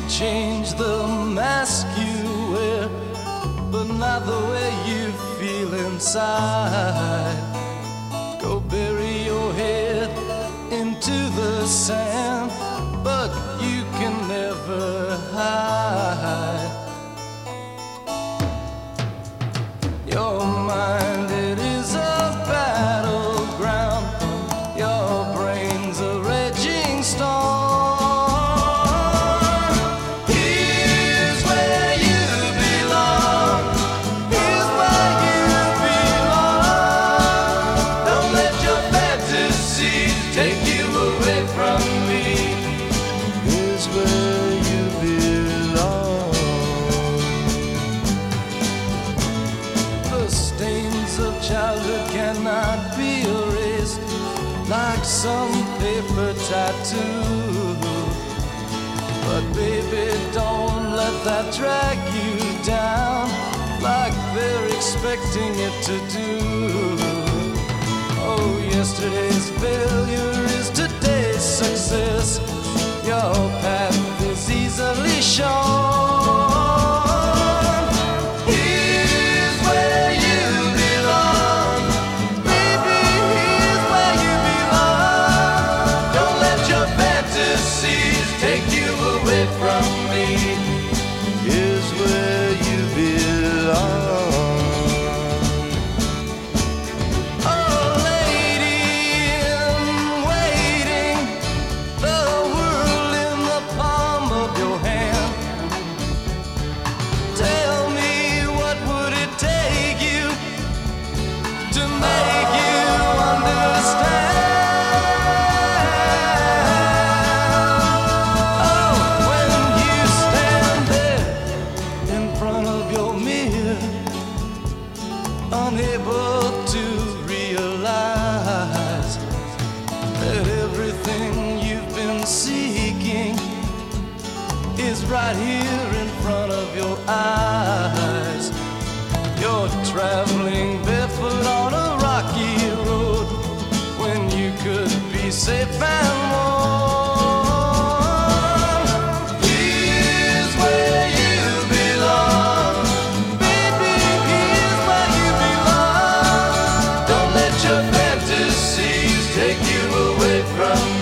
change the mask you wear, but not the way you feel inside. Go bury your head into the sand, but you can never hide. Your mind, it is a battleground. Your brain's a raging storm. Take you away from me. Here's where you belong. The stains of childhood cannot be erased like some paper tattoo. But baby, don't let that drag you down like they're expecting it to do. Oh, yesterday's failure is today's success. Your path is easily shown. Here's where you belong. Baby, here's where you belong. Don't let your fantasies take you away from me. Here's where you belong. Unable to realize that everything you've been seeking is right here in front of your eyes. You're traveling barefoot on a rocky road when you could be safe and warm. Here's where you belong. Baby, here's where you belong. Don't let your fantasies take you away from me.